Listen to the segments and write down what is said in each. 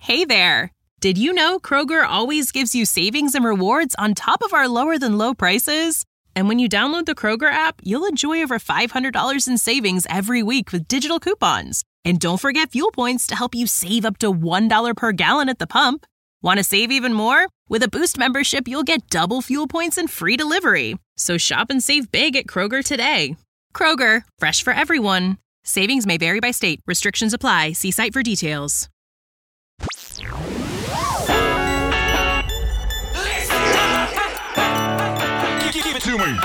Hey there! Did you know Kroger always gives you savings and rewards on top of our lower-than-low prices? And when you download the Kroger app, you'll enjoy over $500 in savings every week with digital coupons. And don't forget fuel points to help you save up to $1 per gallon at the pump. Want to save even more? With a Boost membership, you'll get double fuel points and free delivery. So shop and save big at Kroger today. Kroger, fresh for everyone. Savings may vary by state. Restrictions apply. See site for details. Give it to me.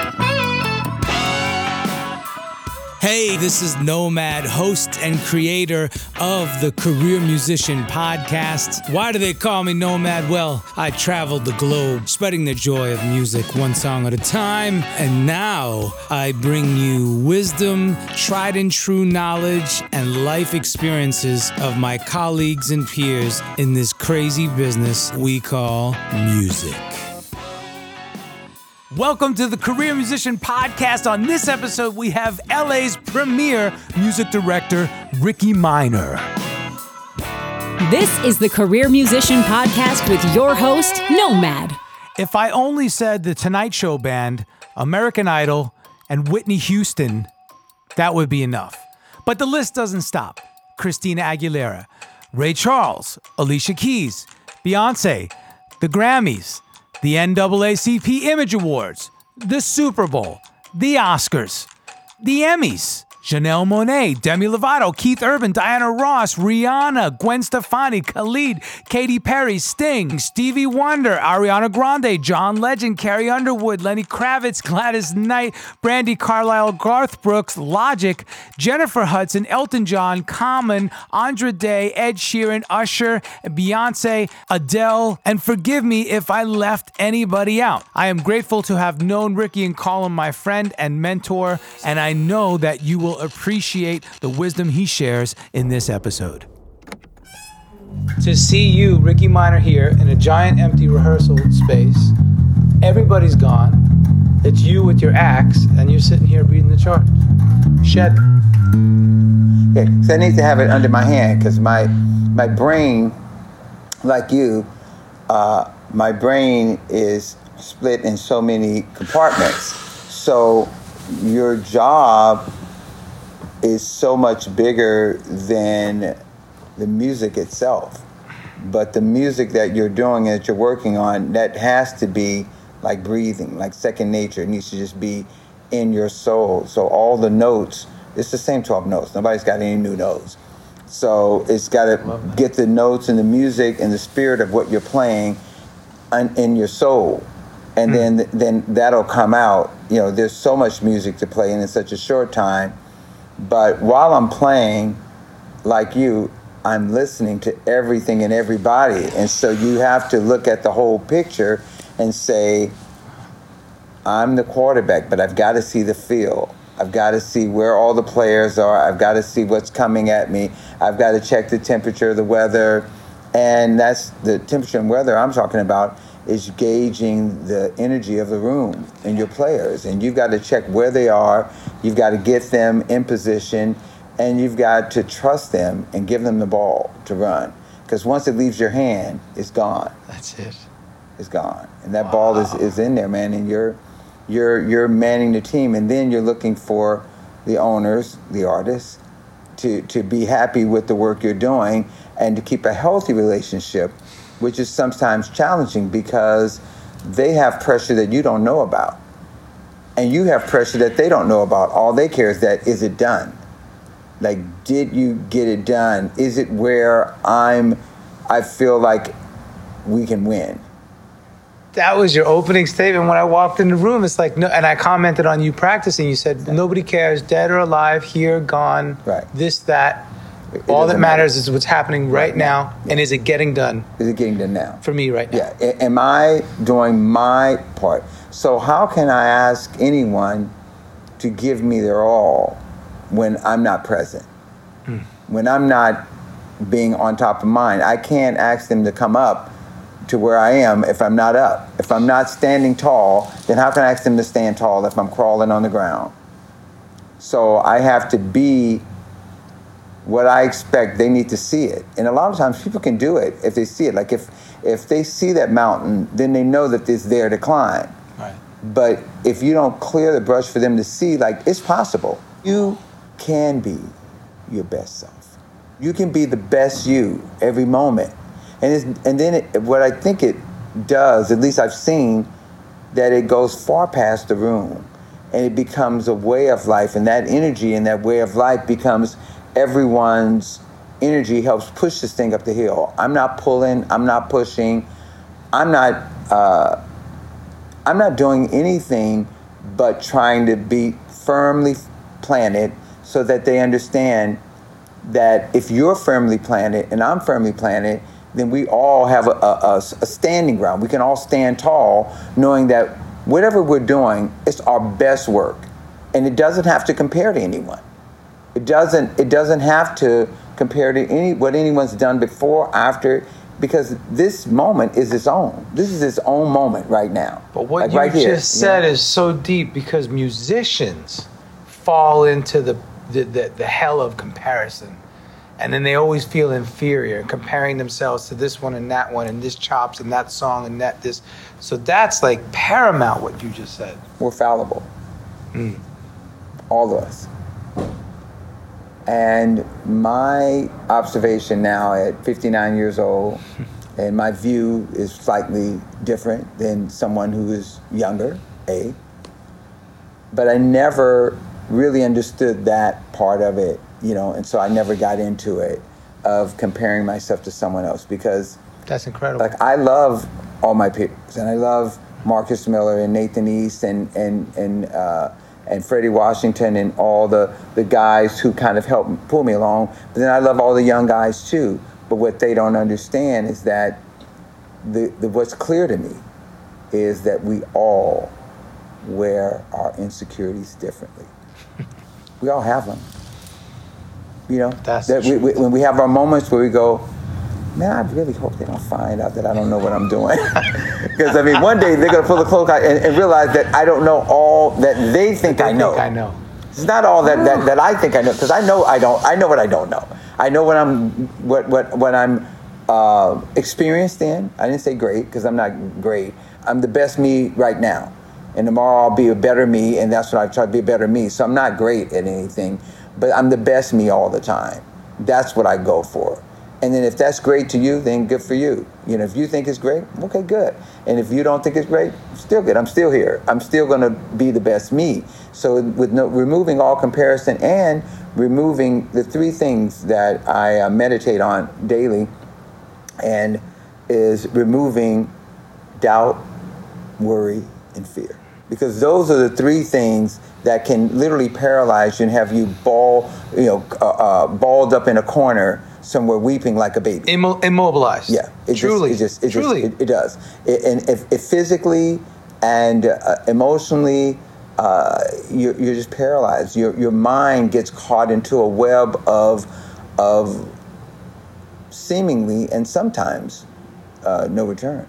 Hey, this is Nomad, host and creator of the Career Musician Podcast. Why do they call me Nomad? Well, I traveled the globe, spreading the joy of music one song at a time. And now I bring you wisdom, tried and true knowledge, and life experiences of my colleagues and peers in this crazy business we call music. Welcome to the Career Musician Podcast. On this episode, we have LA's premier music director, Ricky Minor. This is the Career Musician Podcast with your host, Nomad. If I only said the Tonight Show Band, American Idol, and Whitney Houston, that would be enough. But the list doesn't stop. Christina Aguilera, Ray Charles, Alicia Keys, Beyonce, the Grammys, the NAACP Image Awards, the Super Bowl, the Oscars, the Emmys, Janelle Monáe, Demi Lovato, Keith Urban, Diana Ross, Rihanna, Gwen Stefani, Khalid, Katy Perry, Sting, Stevie Wonder, Ariana Grande, John Legend, Carrie Underwood, Lenny Kravitz, Gladys Knight, Brandi Carlile, Garth Brooks, Logic, Jennifer Hudson, Elton John, Common, Andra Day, Ed Sheeran, Usher, Beyonce, Adele, and forgive me if I left anybody out. I am grateful to have known Ricky and call him my friend and mentor, and I know that you will appreciate the wisdom he shares in this episode. To see you, Ricky Minor, here in a giant empty rehearsal space, everybody's gone, it's you with your axe, and you're sitting here reading the chart. Shed. Yeah, so I need to have it under my hand because my brain, like you, my brain is split in so many compartments. So your job is so much bigger than the music itself. But the music that you're doing and that you're working on, that has to be like breathing, like second nature. It needs to just be in your soul. So all the notes, it's the same 12 notes. Nobody's got any new notes. So it's got to get the notes and the music and the spirit of what you're playing in your soul. And then that'll come out. You know, there's so much music to play in such a short time. But while I'm playing, like you, I'm listening to everything and everybody. And so you have to look at the whole picture and say, I'm the quarterback, but I've got to see the field. I've got to see where all the players are. I've got to see what's coming at me. I've got to check the temperature, the weather. And that's the temperature and weather I'm talking about is gauging the energy of the room and your players. And you've got to check where they are. You've got to get them in position, and you've got to trust them and give them the ball to run. Because once it leaves your hand, it's gone. That's it. It's gone. And that ball is in there, man. And you're manning the team. And then you're looking for the owners, the artists, to be happy with the work you're doing and to keep a healthy relationship, which is sometimes challenging because they have pressure that you don't know about. And you have pressure that they don't know about. All they care is that, is it done? Like, did you get it done? Is it where I feel like we can win? That was your opening statement when I walked in the room. It's like, no, and I commented on you practicing. You said, nobody cares, dead or alive, here, gone, right. This, that. All that matters is what's happening right now, and is it getting done? Is it getting done now? For me right now. Yeah. Am I doing my part? So how can I ask anyone to give me their all when I'm not present? When I'm not being on top of mind? I can't ask them to come up to where I am if I'm not up. If I'm not standing tall, then how can I ask them to stand tall if I'm crawling on the ground? So I have to be what I expect, they need to see it. And a lot of times people can do it if they see it. Like if they see that mountain, then they know that it's there to climb. Right. But if you don't clear the brush for them to see, like, it's possible. You can be your best self. You can be the best you every moment. And then what I think it does, at least I've seen, that it goes far past the room. And it becomes a way of life. And that energy and that way of life becomes everyone's energy, helps push this thing up the hill. I'm not pulling. I'm not pushing. I'm not doing anything but trying to be firmly planted so that they understand that if you're firmly planted and I'm firmly planted, then we all have a standing ground. We can all stand tall knowing that whatever we're doing, it's our best work. And it doesn't have to compare to anyone. It doesn't have to compare to what anyone's done before, after, because this moment is its own. This is its own moment right now. But what like you just said is so deep, because musicians fall into the hell of comparison. And then they always feel inferior, comparing themselves to this one and that one and this chops and that song and this. So that's like paramount, what you just said. We're fallible. All of us. And my observation now at 59 years old, and my view is slightly different than someone who is younger, but I never really understood that part of it, and so I never got into it, of comparing myself to someone else, because that's incredible. Like, I love all my peers, and I love Marcus Miller and Nathan East and Freddie Washington and all the guys who kind of helped pull me along. But then I love all the young guys too. But what they don't understand is that what's clear to me is that we all wear our insecurities differently. We all have them. That's when we have our moments where we go, man, I really hope they don't find out that I don't know what I'm doing. Because, one day they're going to pull the cloak out and realize that I don't know all that they think I know. It's not all that I think I know, because I know I don't. I know what I don't know. I know what I'm experienced in. I didn't say great, because I'm not great. I'm the best me right now. And tomorrow I'll be a better me, and that's what I try to be a better me. So I'm not great at anything, but I'm the best me all the time. That's what I go for. And then if that's great to you, then good for you. If you think it's great, okay, good. And if you don't think it's great, still good. I'm still here. I'm still going to be the best me. So with removing all comparison and removing the three things that I meditate on daily, and is removing doubt, worry, and fear. Because those are the three things that can literally paralyze you and have you balled up in a corner somewhere weeping like a baby. Immobilized. Yeah. It Truly. does. And if physically and emotionally, you're just paralyzed. Your mind gets caught into a web of seemingly and sometimes no return.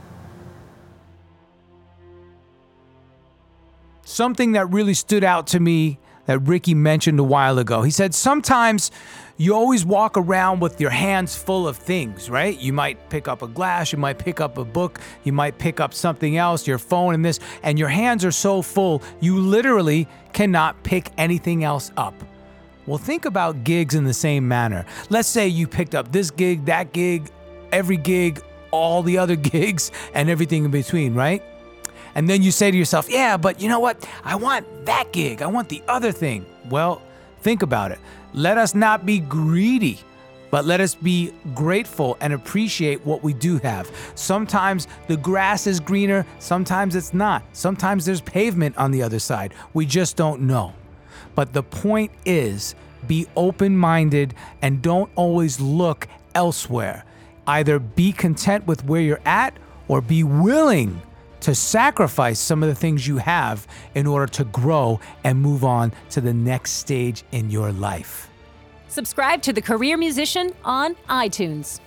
Something that really stood out to me that Ricky mentioned a while ago. He said, sometimes you always walk around with your hands full of things, right? You might pick up a glass, you might pick up a book, you might pick up something else, your phone and this, and your hands are so full, you literally cannot pick anything else up. Well, think about gigs in the same manner. Let's say you picked up this gig, that gig, every gig, all the other gigs, and everything in between, right? And then you say to yourself, yeah, but you know what? I want that gig. I want the other thing. Well, think about it. Let us not be greedy, but let us be grateful and appreciate what we do have. Sometimes the grass is greener, sometimes it's not. Sometimes there's pavement on the other side. We just don't know. But the point is, be open-minded and don't always look elsewhere. Either be content with where you're at or be willing to sacrifice some of the things you have in order to grow and move on to the next stage in your life. Subscribe to The Career Musician on iTunes.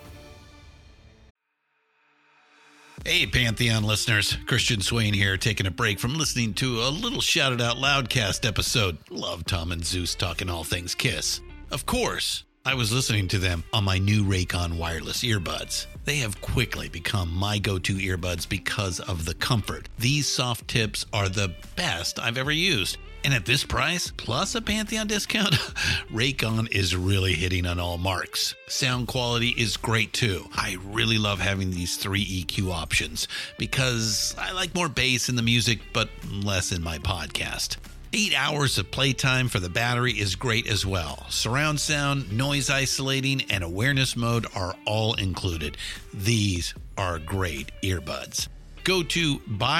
Hey, Pantheon listeners. Christian Swain here, taking a break from listening to a little Shout It Out Loudcast episode. Love Tom and Zeus talking all things Kiss. Of course, I was listening to them on my new Raycon wireless earbuds. They have quickly become my go-to earbuds because of the comfort. These soft tips are the best I've ever used. And at this price, plus a Pantheon discount, Raycon is really hitting on all marks. Sound quality is great too. I really love having these 3 EQ options because I like more bass in the music, but less in my podcast. 8 hours of playtime for the battery is great as well. Surround sound, noise isolating, and awareness mode are all included. These are great earbuds. Go to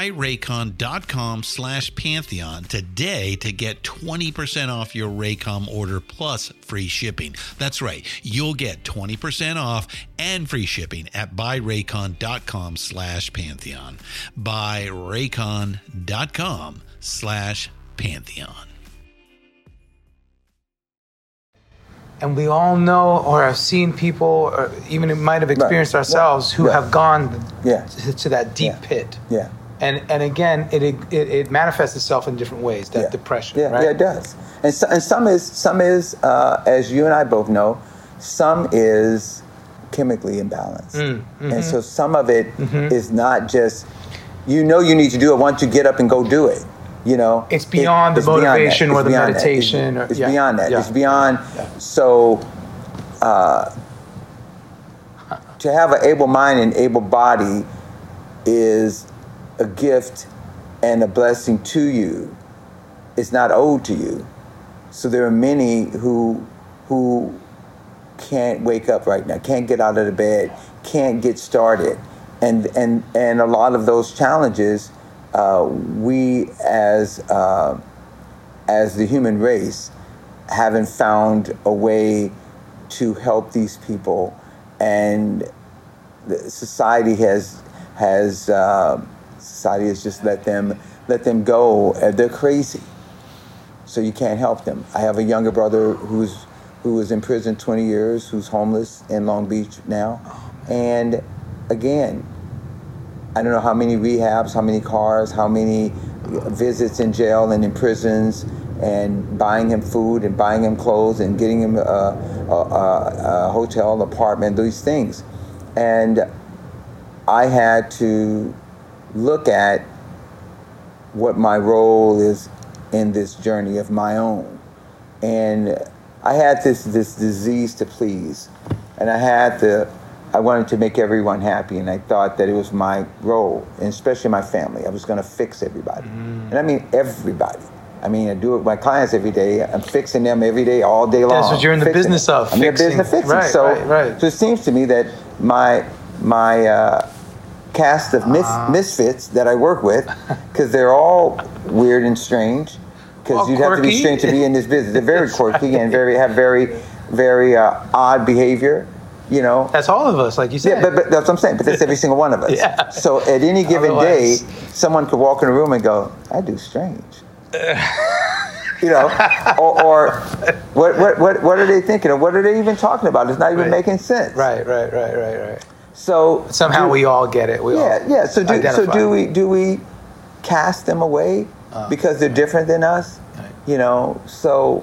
buyraycon.com/Pantheon today to get 20% off your Raycom order plus free shipping. That's right. You'll get 20% off and free shipping at buyraycon.com/Pantheon. buyraycon.com/Pantheon. And we all know or have seen people, or even might have experienced ourselves, who have gone to that deep pit. Yeah. And again, it manifests itself in different ways. That depression, right? Yeah, it does. And some is as you and I both know, some is chemically imbalanced. And so some of it is not just you need to do it once you get up and go do it. It's beyond the motivation or the meditation. It's beyond that. It's beyond. So to have an able mind and able body is a gift and a blessing to you. It's not owed to you. So there are many who can't wake up right now, can't get out of the bed, can't get started, and a lot of those challenges. We as the human race haven't found a way to help these people, and society has just let them go. They're crazy, so you can't help them. I have a younger brother who was in prison 20 years, who's homeless in Long Beach now, and again, I don't know how many rehabs, how many cars, how many visits in jail and in prisons, and buying him food and buying him clothes and getting him a hotel, apartment, these things. And I had to look at what my role is in this journey of my own. And I had this disease to please, and I wanted to make everyone happy, and I thought that it was my role, and especially my family. I was going to fix everybody. And I mean everybody. I do it with my clients every day. I'm fixing them every day, all day long. That's what you're in the business of, I'm in the business of fixing. Right, so it seems to me that my cast of misfits that I work with, because they're all weird and strange, because you'd have to be strange to be in this business. They're very quirky and have very odd behavior. That's all of us, like you said. Yeah, but that's what I'm saying. But that's every single one of us. Yeah. So at any given day, someone could walk in a room and go, "I do strange," or what are they thinking? Or what are they even talking about? It's not even making sense. Right. So somehow we all get it. So do we cast them away because they're different than us? Right. So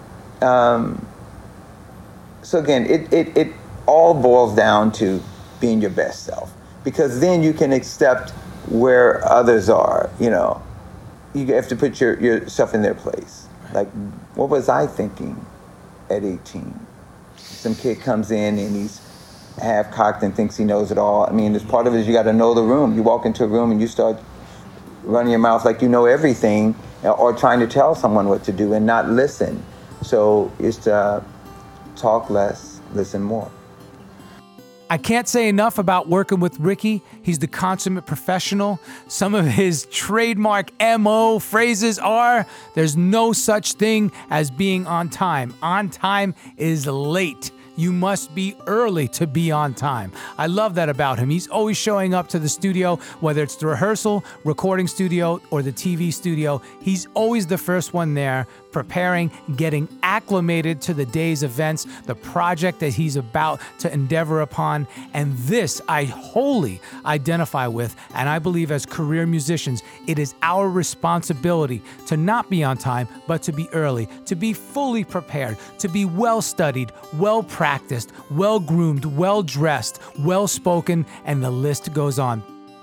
again, it all boils down to being your best self, because then you can accept where others are. You have to put yourself in their place. Like, what was I thinking at 18? Some kid comes in and he's half-cocked and thinks he knows it all. As part of it is you got to know the room. You walk into a room and you start running your mouth like you know everything, or trying to tell someone what to do and not listen. So it's to talk less, listen more. I can't say enough about working with Ricky. He's the consummate professional. Some of his trademark MO phrases are, there's no such thing as being on time. On time is late. You must be early to be on time. I love that about him. He's always showing up to the studio, whether it's the rehearsal, recording studio, or the TV studio. He's always the first one there, preparing, getting acclimated to the day's events, the project that he's about to endeavor upon. And this I wholly identify with, and I believe as career musicians, it is our responsibility to not be on time, but to be early, to be fully prepared, to be well studied, well practiced, well groomed, well dressed, well spoken, and the list goes on.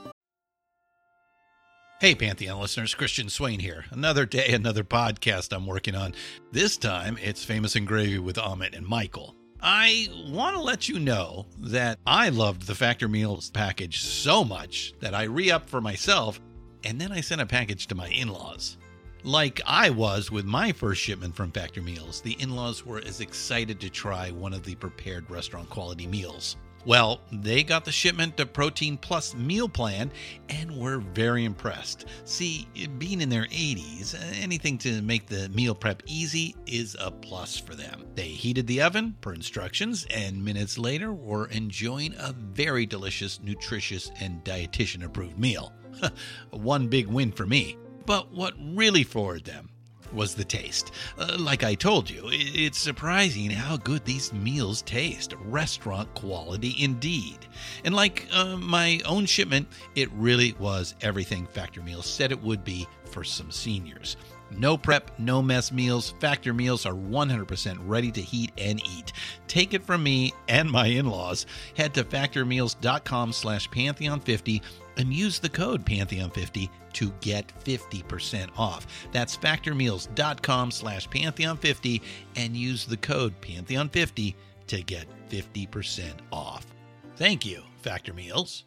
Hey, Pantheon listeners, Christian Swain here. Another day, another podcast I'm working on. This time, it's Famous and Gravy with Amit and Michael. I want to let you know that I loved the Factor Meals package so much that I re-upped for myself, and then I sent a package to my in-laws. Like I was with my first shipment from Factor Meals, the in-laws were as excited to try one of the prepared restaurant quality meals. Well, they got the shipment to Protein Plus meal plan and were very impressed. See, being in their 80s, anything to make the meal prep easy is a plus for them. They heated the oven per instructions and minutes later were enjoying a very delicious, nutritious, and dietitian-approved meal. One big win for me. But what really floored them was the taste. Like I told you, it's surprising how good these meals taste. Restaurant quality indeed. And like my own shipment, it really was everything Factor Meals said it would be for some seniors. No prep, no mess meals. Factor Meals are 100% ready to heat and eat. Take it from me and my in-laws. Head to factormeals.com/Pantheon50 and use the code Pantheon50 to get 50% off. That's factormeals.com/Pantheon50 and use the code Pantheon50 to get 50% off. Thank you, Factor Meals.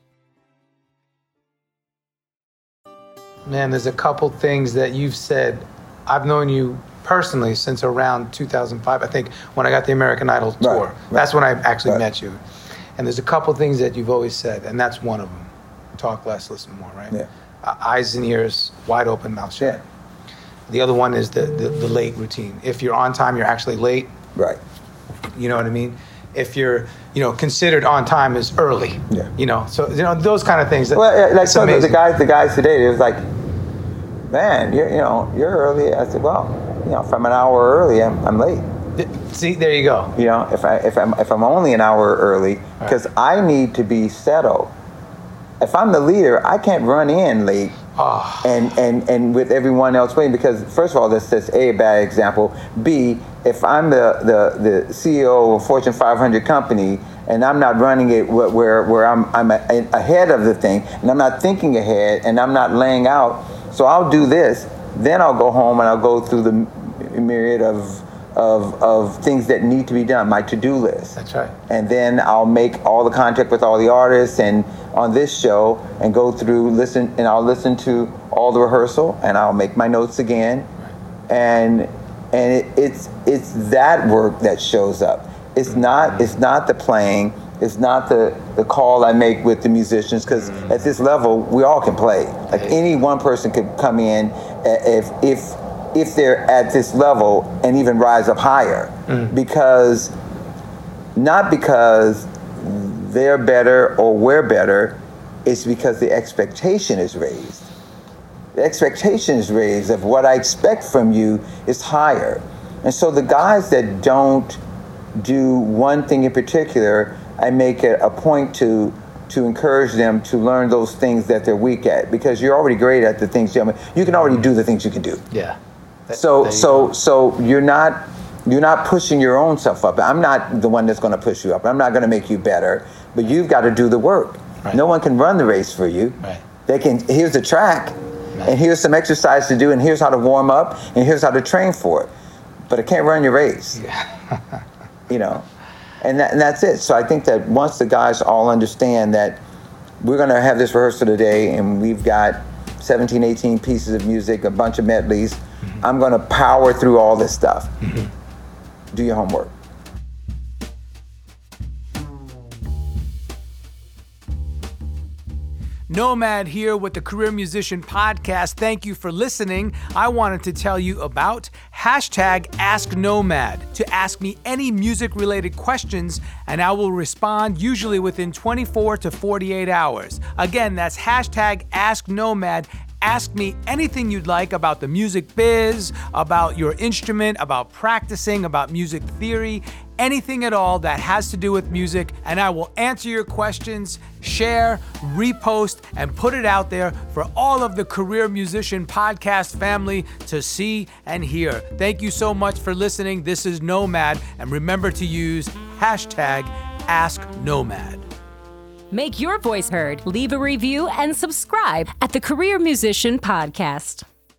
Man, there's a couple things that you've said. I've known you personally since around 2005, I think, when I got the American Idol tour. Right. That's when I actually met you. And there's a couple things that you've always said, and that's one of them. Talk less, listen more, right? Yeah. Eyes and ears wide open, mouth shut. Yeah. The other one is the late routine. If you're on time, you're actually late. Right. You know what I mean? If you're, considered on time is early. Yeah. So those kind of things. Well, like some of the guys today, it was like, man, you're early. I said, well, if I'm an hour early, I'm late. See, there you go. If I'm only an hour early, because I need to be settled. If I'm the leader, I can't run in late and with everyone else waiting, because first of all, that's A, bad example. B, if I'm the CEO of a Fortune 500 company and I'm not running it where I'm ahead of the thing, and I'm not thinking ahead and I'm not laying out, so I'll do this, then I'll go home and I'll go through the myriad of things that need to be done, my to-do list. That's right. And then I'll make all the contact with all the artists and on this show and go through, I'll listen to all the rehearsal and I'll make my notes again. And it's that work that shows up. It's not the playing. It's not the call I make with the musicians, because at this level we all can play. Like any one person could come in if they're at this level and even rise up higher, because they're better or we're better, it's because the expectation is raised. The expectation is raised of what I expect from you is higher. And so the guys that don't do one thing in particular, I make it a point to encourage them to learn those things that they're weak at, because you're already great at the things you can already do the things you can do. Yeah. So you're not pushing your own self up. I'm not the one that's going to push you up. I'm not going to make you better, but you've got to do the work. Right. No one can run the race for you. Right. Here's the track, right, and here's some exercise to do, and here's how to warm up, and here's how to train for it. But it can't run your race. Yeah. And that's it. So I think that once the guys all understand that we're going to have this rehearsal today, and we've got 17, 18 pieces of music, a bunch of medleys, I'm going to power through all this stuff. Do your homework. Nomad here with the Career Musician Podcast. Thank you for listening. I wanted to tell you about #AskNomad to ask me any music-related questions, and I will respond usually within 24 to 48 hours. Again, that's #AskNomad. ask me anything you'd like about the music biz, about your instrument, about practicing, about music theory, anything at all that has to do with music, and I will answer your questions, share, repost, and put it out there for all of the Career Musician Podcast family to see and hear. Thank you so much for listening. This is Nomad, and remember to use #AskNomad. Make your voice heard. Leave a review and subscribe at the Career Musician Podcast.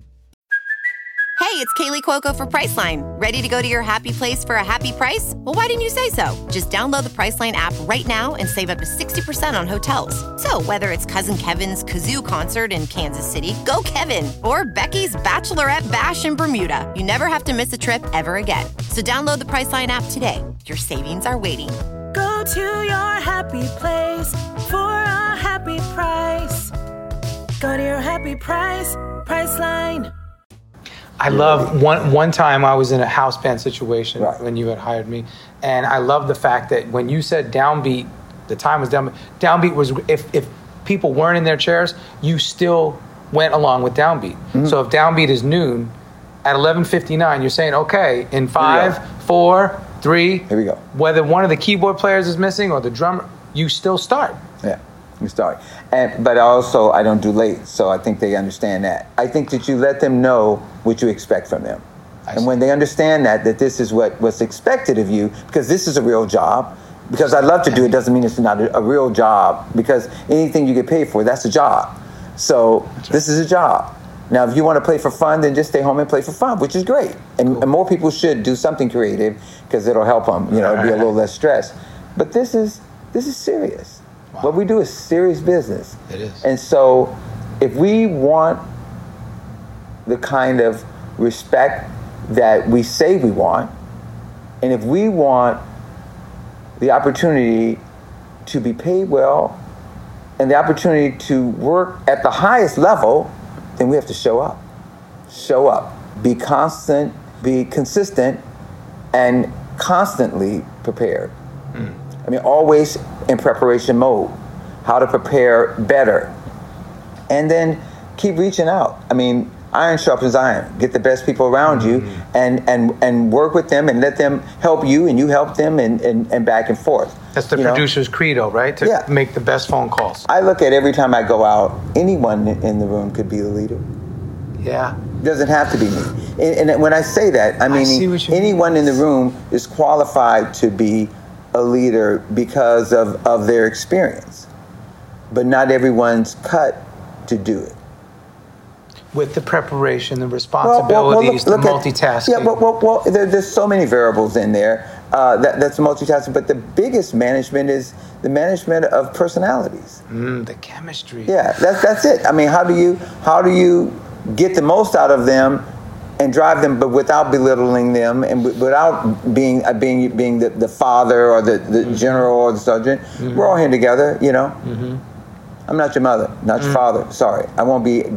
Hey, it's Kaylee Cuoco for Priceline. Ready to go to your happy place for a happy price? Well, why didn't you say so? Just download the Priceline app right now and save up to 60% on hotels. So whether it's Cousin Kevin's Kazoo Concert in Kansas City, go Kevin, or Becky's Bachelorette Bash in Bermuda, you never have to miss a trip ever again. So download the Priceline app today. Your savings are waiting. Go to your happy place for a happy price. Go to your happy price, Priceline. I love one time I was in a house band situation when you had hired me, and I love the fact that when you said downbeat, the time was downbeat. Downbeat was if people weren't in their chairs, you still went along with downbeat. Mm-hmm. So if downbeat is noon, at 11:59, you're saying, okay, in 5, 4, 3, here we go. Whether one of the keyboard players is missing or the drummer, you still start. Yeah. You start. But also, I don't do late, so I think they understand that. I think that you let them know what you expect from them. And when they understand that this is what's expected of you, because this is a real job, because I love to do it doesn't mean it's not a real job, because anything you get paid for, that's a job. So this is a job. Now, if you want to play for fun, then just stay home and play for fun, which is great. And more people should do something creative, because it'll help them, it'll be a little less stress. But this is serious. Wow. What we do is serious business. It is. And so if we want the kind of respect that we say we want, and if we want the opportunity to be paid well and the opportunity to work at the highest level, then we have to show up. Show up. Be constant, be consistent, and constantly prepared. I mean, always in preparation mode, how to prepare better. And then keep reaching out. I mean, iron sharpens iron. Get the best people around you and work with them and let them help you and you help them and back and forth. That's the producer's credo, right? To make the best phone calls. I look at every time I go out, anyone in the room could be the leader. Yeah. Doesn't have to be me. And when I say that, I mean anyone in the room is qualified to be a leader because of their experience. But not everyone's cut to do it. With the preparation, the responsibilities, the multitasking. Yeah, well, there's so many variables in there that's multitasking. But the biggest management is the management of personalities. The chemistry. Yeah, that's it. I mean, how do you get the most out of them and drive them, but without belittling them and without being the father or the general or the sergeant? We're all here together, I'm not your mother, not your father. Sorry, I won't be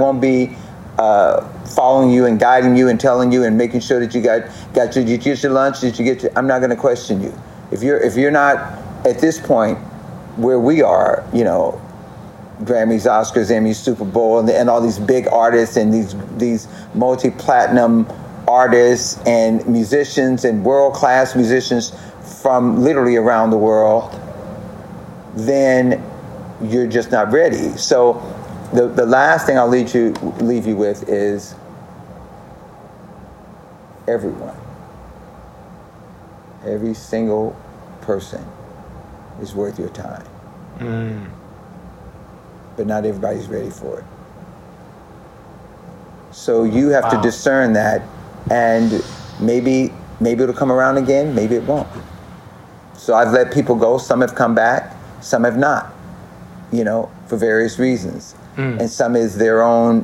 following you and guiding you and telling you and making sure that you get your lunch. I'm not going to question you. If you're not at this point where we are, Grammys, Oscars, Emmys, Super Bowl, and all these big artists and these multi-platinum artists and musicians and world-class musicians from literally around the world, then you're just not ready. So the last thing I'll leave you with is everyone. Every single person is worth your time. But not everybody's ready for it. So you have to discern that, and maybe it'll come around again, maybe it won't. So I've let people go. Some have come back, some have not, for various reasons. And some is their own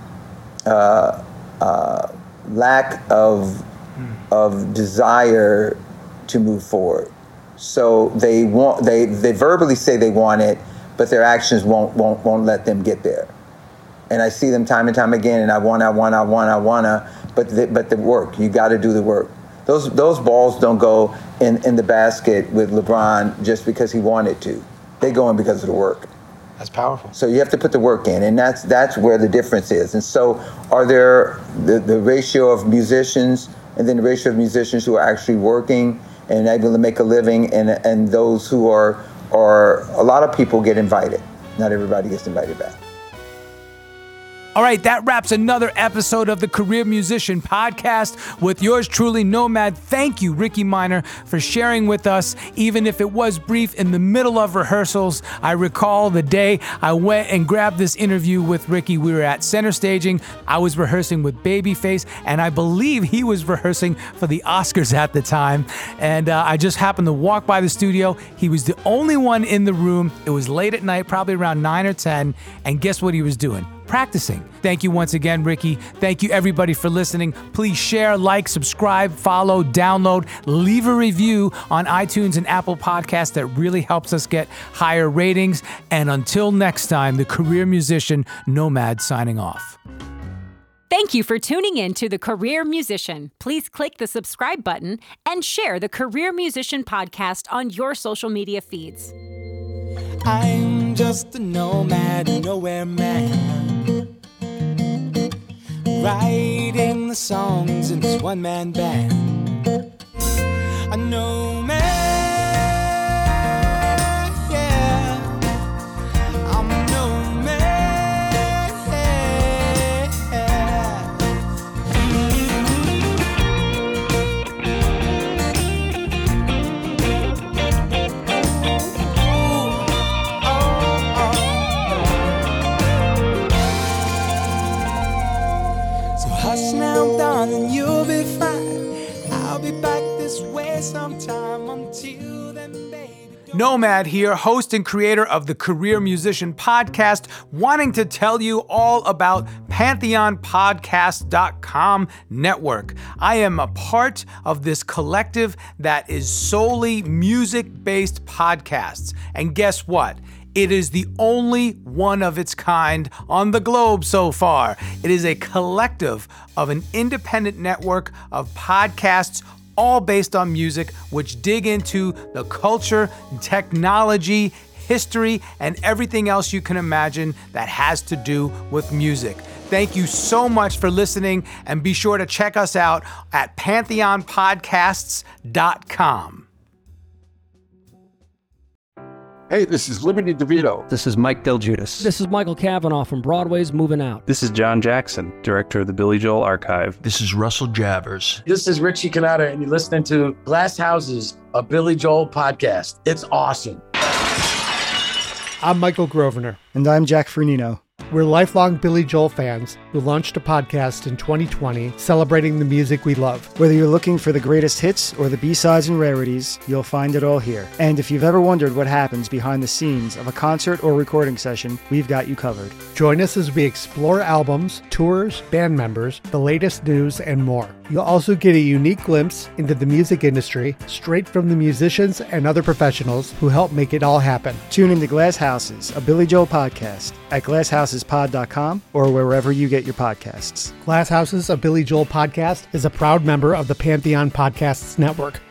lack of desire to move forward. So they verbally say they want it, but their actions won't let them get there. And I see them time and time again, and I wanna, but the work, you got to do the work. Those balls don't go in the basket with LeBron just because he wanted to. They go in because of the work. That's powerful. So you have to put the work in, and that's where the difference is. And so are there the ratio of musicians and then the ratio of musicians who are actually working and able to make a living, and those who are a lot of people get invited. Not everybody gets invited back. All right, that wraps another episode of the Career Musician Podcast with yours truly, Nomad. Thank you, Ricky Minor, for sharing with us, even if it was brief in the middle of rehearsals. I recall the day I went and grabbed this interview with Ricky. We were at Center Staging. I was rehearsing with Babyface, and I believe he was rehearsing for the Oscars at the time. And I just happened to walk by the studio. He was the only one in the room. It was late at night, probably around 9 or 10. And guess what he was doing? Practicing. Thank you once again, Ricky. Thank you, everybody, for listening. Please share, like, subscribe, follow, download, leave a review on iTunes and Apple Podcasts. That really helps us get higher ratings. And until next time, the Career Musician Nomad signing off. Thank you for tuning in to The Career Musician. Please click the subscribe button and share the Career Musician Podcast on your social media feeds. I'm just a nomad, nowhere man, writing the songs in this one-man band. A nomad, yeah, I'm a nomad. Hush now, darling, you'll be fine. I'll be back this way sometime. Until then, baby. Nomad here, host and creator of the Career Musician Podcast, wanting to tell you all about PantheonPodcast.com network. I am a part of this collective that is solely music-based podcasts. And guess what? It is the only one of its kind on the globe so far. It is a collective of an independent network of podcasts, all based on music, which dig into the culture, technology, history, and everything else you can imagine that has to do with music. Thank you so much for listening, and be sure to check us out at PantheonPodcasts.com. Hey, this is Liberty DeVito. This is Mike Del Giudice. This is Michael Cavanaugh from Broadway's Moving Out. This is John Jackson, director of the Billy Joel Archive. This is Russell Javers. This is Richie Cannata, and you're listening to Glass Houses, a Billy Joel podcast. It's awesome. I'm Michael Grosvenor. And I'm Jack Fernino. We're lifelong Billy Joel fans who launched a podcast in 2020 celebrating the music we love. Whether you're looking for the greatest hits or the B-sides and rarities, you'll find it all here. And if you've ever wondered what happens behind the scenes of a concert or recording session, we've got you covered. Join us as we explore albums, tours, band members, the latest news, and more. You'll also get a unique glimpse into the music industry straight from the musicians and other professionals who help make it all happen. Tune into Glass Houses, a Billy Joel podcast at glasshouses.pod.com or wherever you get your podcasts. Glass Houses, a Billy Joel podcast is a proud member of the Pantheon Podcasts Network.